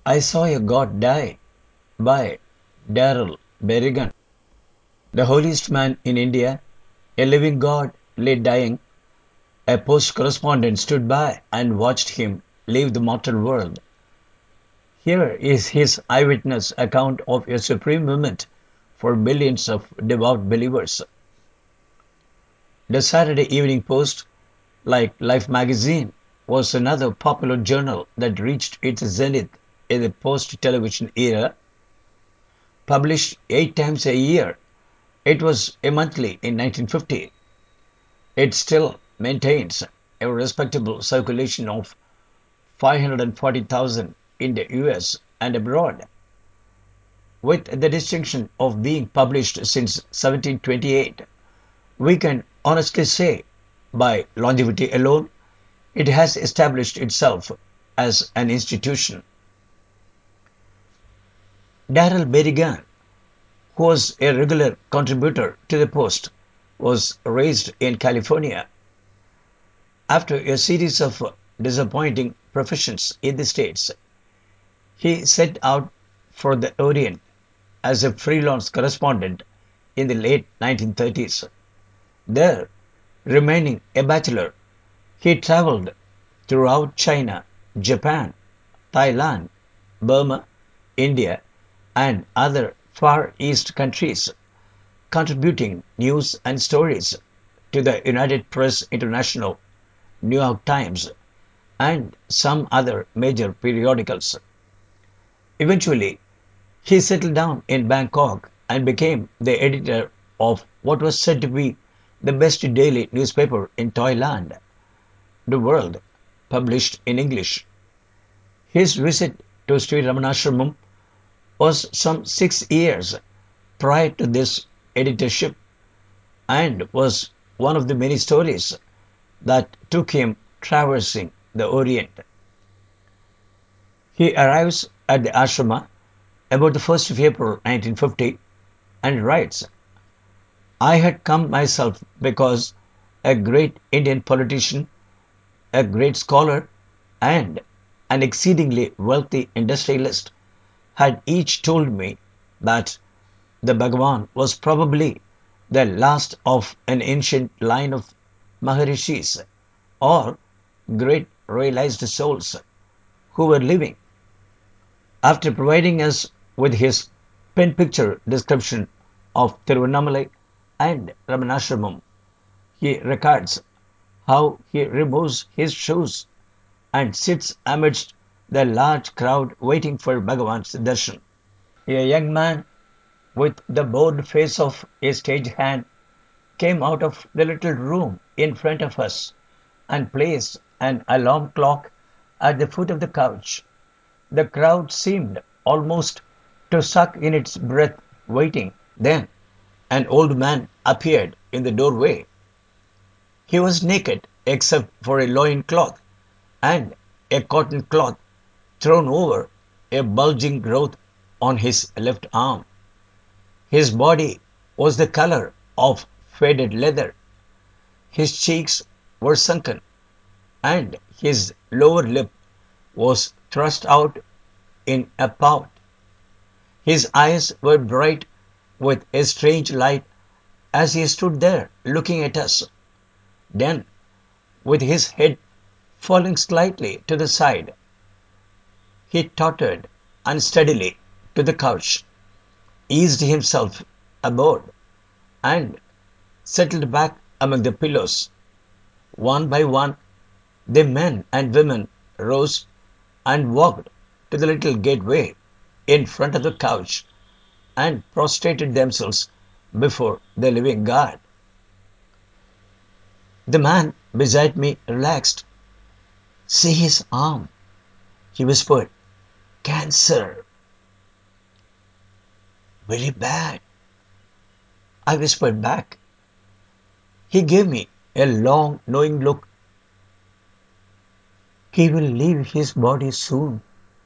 I Saw a God Die by Darrell Berrigan. The holiest man in India, a living God, lay dying. A post correspondent stood by and watched him leave the mortal world. Here is his eyewitness account of a supreme moment for millions of devout believers. The Saturday Evening Post, like Life magazine, was another popular journal that reached its zenith in the post-television era. Published 8 times a year, it was a monthly in 1950. It still maintains a respectable circulation of 540,000 in the US and abroad, with the distinction of being published since 1728. We can honestly say, by longevity alone, it has established itself as an institution. Darrell Berrigan, who was a regular contributor to the Post, was raised in California. After a series of disappointing professions in the States, he set out for the Orient as a freelance correspondent in the late 1930s. There, remaining a bachelor, he traveled throughout China, Japan, Thailand, Burma, India, and other Far East countries, contributing news and stories to the United Press International, New York Times, and some other major periodicals. Eventually, he settled down in Bangkok and became the editor of what was said to be the best daily newspaper in Thailand, The World, published in English. His visit to Sri Ramanashramam was some 6 years prior to this editorship and was one of the many stories that took him traversing the Orient. He arrives at the ashrama about the 1st of April 1950 and writes, I had come myself because a great Indian politician, a great scholar, and an exceedingly wealthy industrialist had each told me that the Bhagavan was probably the last of an ancient line of Maharishis or great realized souls who were living. After providing us with his pen picture description of Tiruvannamalai and Ramanashramam, he records how he removes his shoes and sits amidst the large crowd waiting for Bhagavan's darshan. A young man with the bored face of a stage hand came out of the little room in front of us and placed an alarm clock at the foot of the couch. The crowd seemed almost to suck in its breath, waiting. Then an old man appeared in the doorway. He was naked except for a loin cloth and a cotton cloth thrown over a bulging growth on his left arm. His body was the color of faded leather. His cheeks were sunken, and his lower lip was thrust out in a pout. His eyes were bright with a strange light as he stood there looking at us. Then, with his head falling slightly to the side, he tottered unsteadily to the couch, eased himself aboard, and settled back among the pillows. One by one, the men and women rose and walked to the little gateway in front of the couch and prostrated themselves before the living God. The man beside me relaxed. See his arm, he whispered. Cancer. Very bad, I whispered back. He gave me a long, knowing look. He will leave his body soon.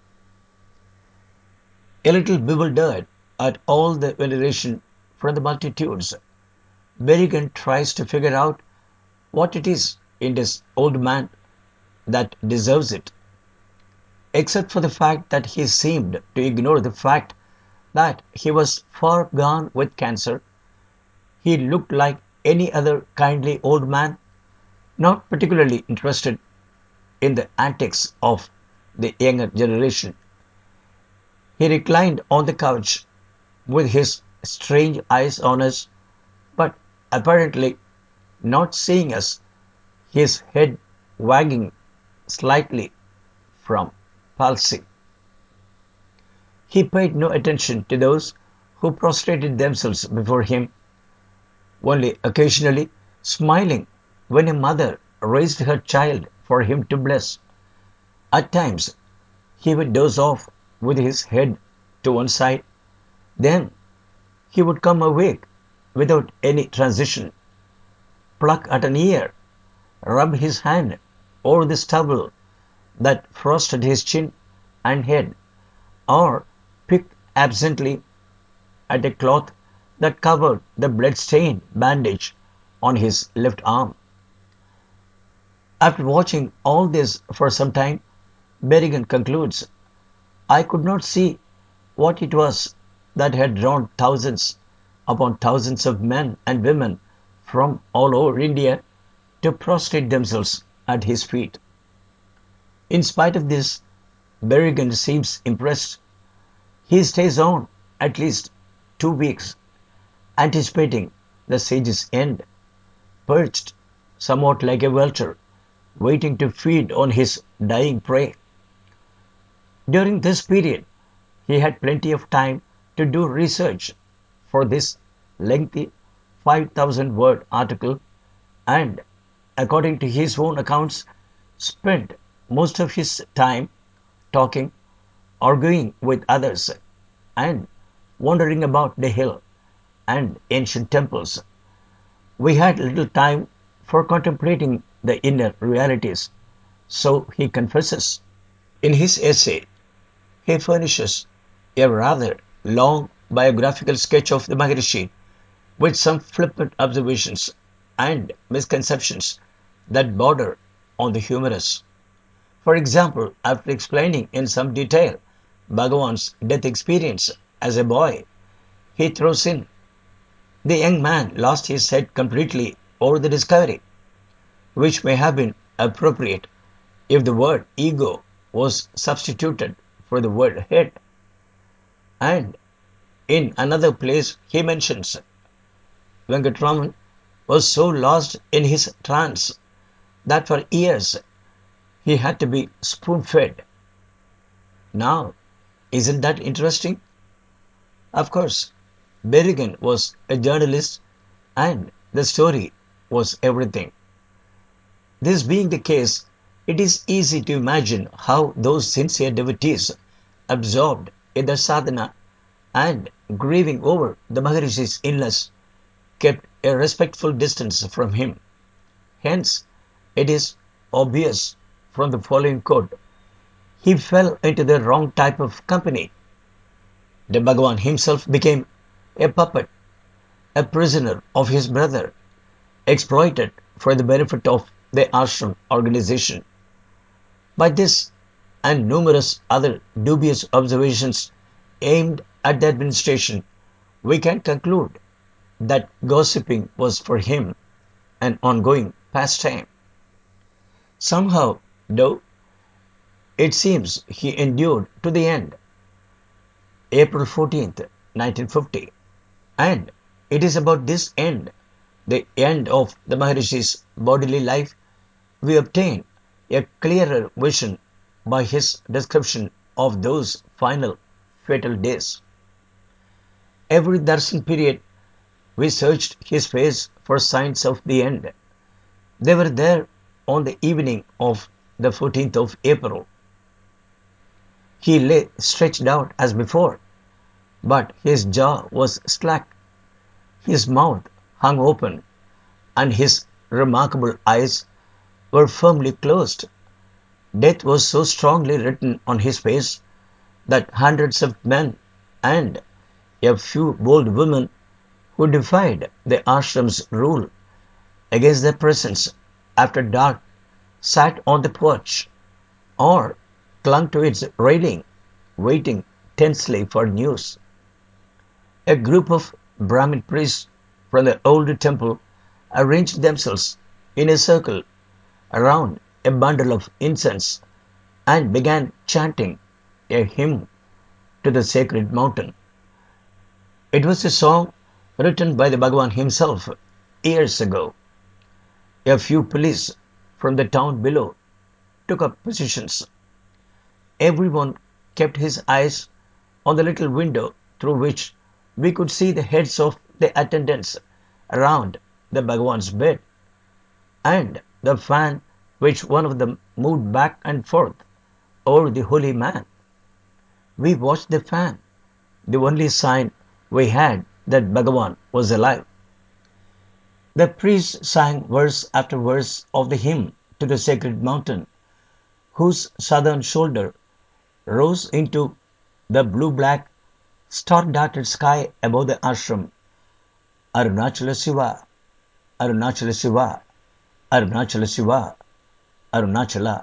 A little bewildered at all the veneration from the multitudes, Berrigan tries to figure out what it is in this old man that deserves it. except for the fact that he seemed to ignore the fact that he was far gone with cancer. He looked like any other kindly old man, not particularly interested in the antics of the younger generation. He reclined on the couch with his strange eyes on us, but apparently not seeing us, his head wagging slightly from palsy. He paid no attention to those who prostrated themselves before him, only occasionally smiling when a mother raised her child for him to bless. At times he would doze off with his head to one side, then he would come awake without any transition, pluck at an ear, rub his hand over the stubble that frosted his chin and head, or pick absently at a cloth that covered the blood-stained bandage on his left arm. After watching all this for some time, Berrigan concludes, I could not see what it was that had drawn thousands upon thousands of men and women from all over India to prostrate themselves at his feet. In spite of this, Berrigan seems impressed. He stays on at least 2 weeks, anticipating the sage's end, perched somewhat like a vulture, waiting to feed on his dying prey. During this period, he had plenty of time to do research for this lengthy 5,000-word article and, according to his own accounts, spent most of his time talking, arguing with others, and wandering about the hill and ancient temples. We had little time for contemplating the inner realities, so he confesses. In his essay, he furnishes a rather long biographical sketch of the Maharishi with some flippant observations and misconceptions that border on the humorous. For example, after explaining in some detail Bhagavan's death experience as a boy, he throws in, the young man lost his head completely over the discovery, which may have been appropriate if the word ego was substituted for the word head. And in another place he mentions Venkatraman was so lost in his trance that for years he had to be spoon-fed. Now, isn't that interesting? Of course, Berrigan was a journalist and the story was everything. This being the case, it is easy to imagine how those sincere devotees, absorbed in their sadhana and grieving over the Maharishi's illness, kept a respectful distance from him. Hence, it is obvious from the following quote, he fell into the wrong type of company. The Bhagavan himself became a puppet, a prisoner of his brother, exploited for the benefit of the ashram organization. By this and numerous other dubious observations aimed at the administration, we can conclude that gossiping was for him an ongoing pastime. Somehow, though, it seems he endured to the end, April 14th, 1950, and it is about this end, the end of the Maharishi's bodily life, we obtain a clearer vision by his description of those final fatal days. Every darshan period we searched his face for signs of the end. They were there on the evening of the 14th of April. He lay stretched out as before, but his jaw was slack, his mouth hung open, and his remarkable eyes were firmly closed. Death was so strongly written on his face that hundreds of men and a few bold women who defied the ashram's rule against their presence after dark sat on the porch or clung to its railing, waiting tensely for news. A group of Brahmin priests from the old temple arranged themselves in a circle around a bundle of incense and began chanting a hymn to the sacred mountain. It was a song written by the Bhagavan himself years ago. A few police from the town below took up positions. Everyone kept his eyes on the little window through which we could see the heads of the attendants around the Bhagavan's bed, and the fan which one of them moved back and forth over the holy man. We watched the fan, the only sign we had that Bhagavan was alive. The priest sang verse after verse of the hymn to the sacred mountain, whose southern shoulder rose into the blue-black, star-dotted sky above the ashram. Arunachala Shiva, Arunachala Shiva, Arunachala Shiva, Arunachala.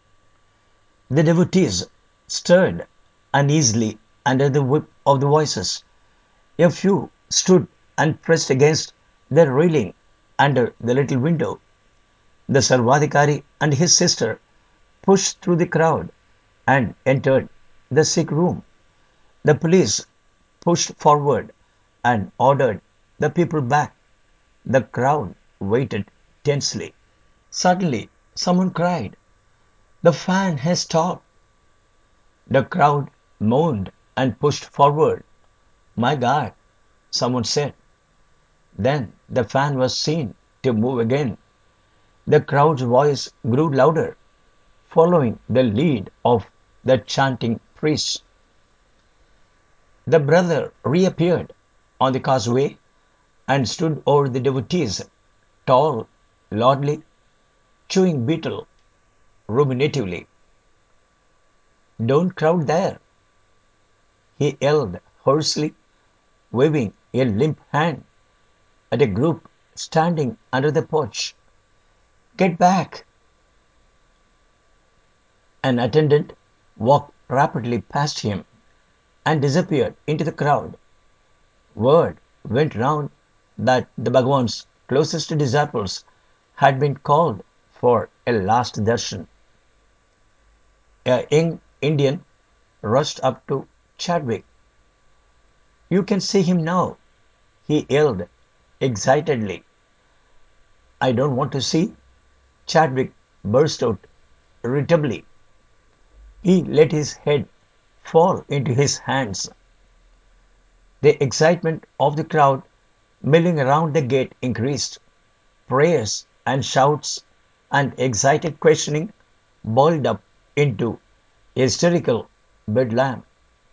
The devotees stirred uneasily under the whip of the voices. A few stood and pressed against the railing under the little window. The Sarvadhikari and his sister pushed through the crowd and entered the sick room. The police pushed forward and ordered the people back. The crowd waited tensely. Suddenly, someone cried, "The fan has stopped." The crowd moaned and pushed forward. "My God," someone said. Then the fan was seen to move again. The crowd's voice grew louder, following the lead of the chanting priests. The brother reappeared on the causeway and stood over the devotees, tall, lordly, chewing betel ruminatively. "Don't crowd there," he yelled hoarsely, waving a limp hand at a group standing under the porch. "Get back!" An attendant walked rapidly past him and disappeared into the crowd. Word went round that the Bhagavan's closest disciples had been called for a last darshan. A young Indian rushed up to Chadwick. "You can see him now," he yelled excitedly. "I don't want to see," Chadwick burst out irritably. He let his head fall into his hands. The excitement of the crowd milling around the gate increased. Prayers and shouts and excited questioning boiled up into hysterical bedlam.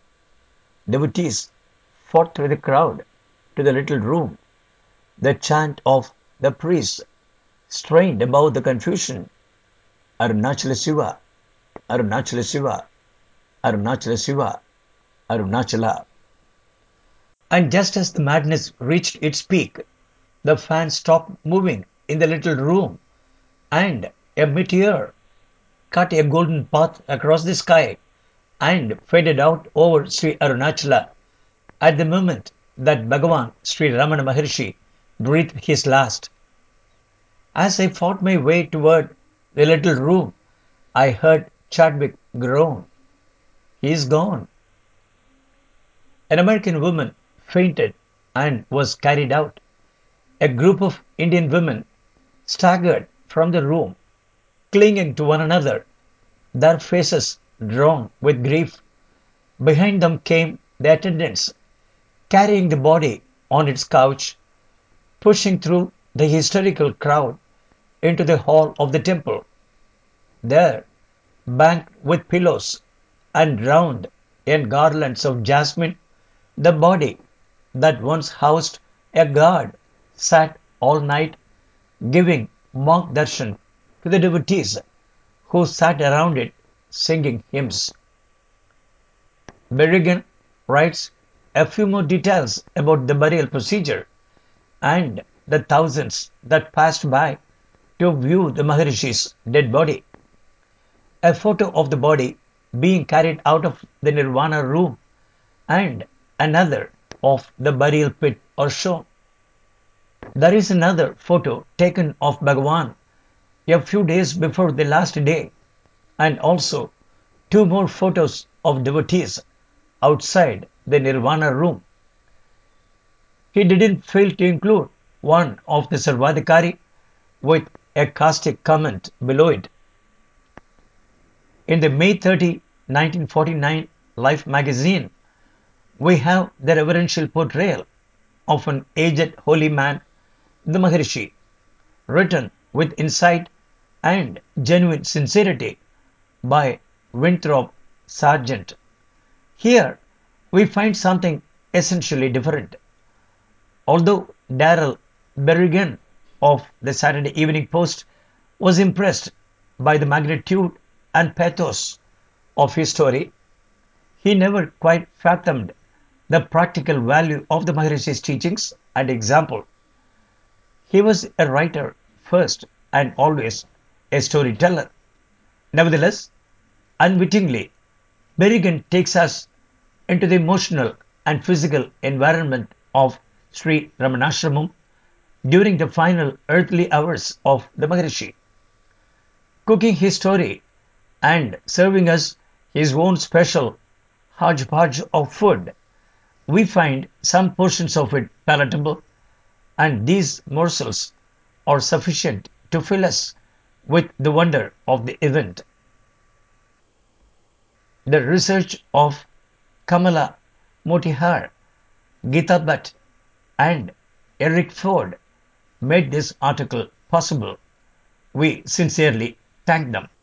Devotees fought through the crowd to the little room. The chant of the priests strained above the confusion. "Arunachala Shiva, Arunachala Shiva, Arunachala Shiva, Arunachala." And just as the madness reached its peak, the fan stopped moving in the little room, and a meteor cut a golden path across the sky and faded out over Sri Arunachala at the moment that Bhagavan Sri Ramana Maharshi breathed his last. As I fought my way toward the little room, I heard Chadwick groan. "He is gone." An American woman fainted and was carried out. A group of Indian women staggered from the room, clinging to one another, their faces drawn with grief. Behind them came the attendants, carrying the body on its couch, pushing through the hysterical crowd into the hall of the temple. There, banked with pillows and drowned in garlands of jasmine, the body that once housed a god sat all night giving mock darshan to the devotees who sat around it singing hymns. Berrigan writes a few more details about the burial procedure and the thousands that passed by to view the Maharishi's dead body. A photo of the body being carried out of the Nirvana room and another of the burial pit or shown. There is another photo taken of Bhagavan a few days before the last day, and also two more photos of devotees outside the Nirvana room. He didn't fail to include one of the Sarvadhikari with a caustic comment below it. In the May 30, 1949 Life magazine, we have the reverential portrayal of an aged holy man, the Maharishi, written with insight and genuine sincerity by Winthrop Sargent. Here we find something essentially different. Although Darrell Berrigan of the Saturday Evening Post was impressed by the magnitude and pathos of his story, he never quite fathomed the practical value of the Maharishi's teachings and example. He was a writer first and always a storyteller. Nevertheless, unwittingly, Berrigan takes us into the emotional and physical environment of Sri Ramanashramam during the final earthly hours of the Maharishi, cooking his story and serving us his own special hodgepodge of food. We find some portions of it palatable, and these morsels are sufficient to fill us with the wonder of the event. The research of Kamala Motihar, Geeta Bhatt, and Eric Ford made this article possible. We sincerely thank them.